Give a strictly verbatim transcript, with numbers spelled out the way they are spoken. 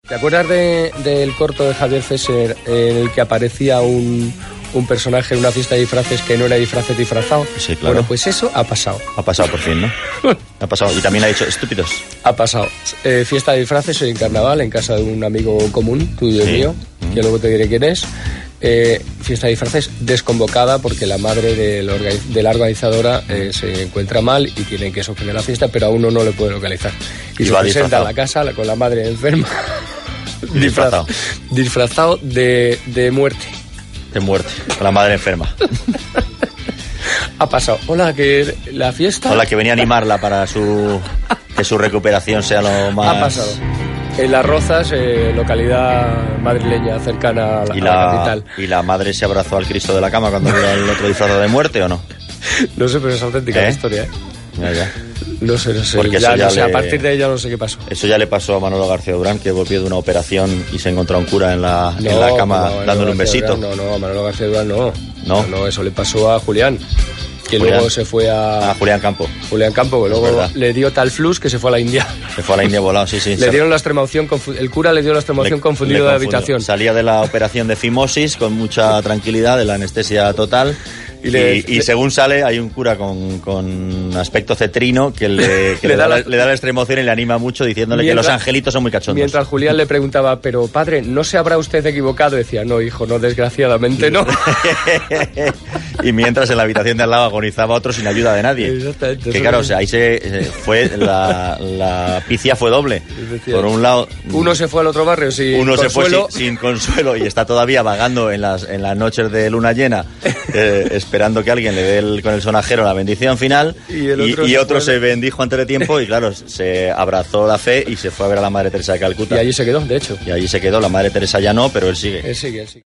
¿Te acuerdas de, del corto de Javier Fesser en el que aparecía un, un personaje en una fiesta de disfraces que no era disfraces disfrazado? Sí, claro. Bueno, pues eso ha pasado. Ha pasado por fin, ¿no? Ha pasado. Y también ha dicho estúpidos. Ha pasado. Eh, fiesta de disfraces en carnaval, en casa de un amigo común, tuyo Sí. y mío, Mm. que luego te diré quién es. Eh, fiesta de disfraces desconvocada porque la madre del organiz- de la organizadora eh, se encuentra mal y tienen que suspender la fiesta, pero a uno no le puede localizar. Y, Y se va presenta disfrazado. a la casa la- con la madre enferma. Disfrazado. Disfrazado de, de muerte. De muerte. Con la madre enferma. Ha pasado. Hola, que la fiesta... Hola, que venía a animarla para su que su recuperación sea lo más... Ha pasado. En Las Rozas, eh, localidad madrileña cercana a la, ¿Y a la la, capital. ¿Y la madre se abrazó al Cristo de la cama cuando vio al otro disfrazado de muerte o no? No sé, pero es auténtica ¿Eh? la historia, ¿eh? Ya, ya. No sé, no sé. Porque Ya, eso ya no sé, le- a partir de ella no sé qué pasó. Eso ya le pasó a Manolo García Durán, que volvió de una operación y se encontró a un cura en la, en la cama no, Manolo dándole un García besito. Durán, no, no, a Manolo García Durán no. ¿No? No, eso le pasó a Julián. Que Julián. luego se fue a... A Julián Campo. Julián Campo, que Es luego verdad. le dio tal flux que se fue a la India. Se fue a la India volado, sí, sí. Le Se- dieron la extremaunción, confu- el cura le dio la extremaunción le- confundido le de confundió. habitación. Salía de la operación de fimosis con mucha tranquilidad, de la anestesia total. Y Y, le- y le- según sale, hay un cura con, con aspecto cetrino que, le, que Le le, da da la- la, le da la extremoción y le anima mucho diciéndole Mientras- que los angelitos son muy cachondos. Mientras Julián le preguntaba, pero padre, ¿no se habrá usted equivocado? Decía, no, hijo, no, desgraciadamente no. Y mientras en la habitación de al lado agonizaba otro sin ayuda de nadie. Exactamente, Que eso claro, es. o sea, ahí se eh, fue la, la picia fue doble. Es decir, Por un lado, Uno se fue al otro barrio sin uno se fue consuelo. sin, sin consuelo y está todavía vagando en las, en las noches de luna llena, eh, esperando que alguien le dé el- con el sonajero la bendición final. Y el otro y se otro fue- se bendijo antes de tiempo y claro, se abrazó la fe y se fue a ver a la Madre Teresa de Calcuta. Y allí se quedó, de hecho. Y allí se quedó. La Madre Teresa ya no, pero él sigue. Él sigue, él sigue.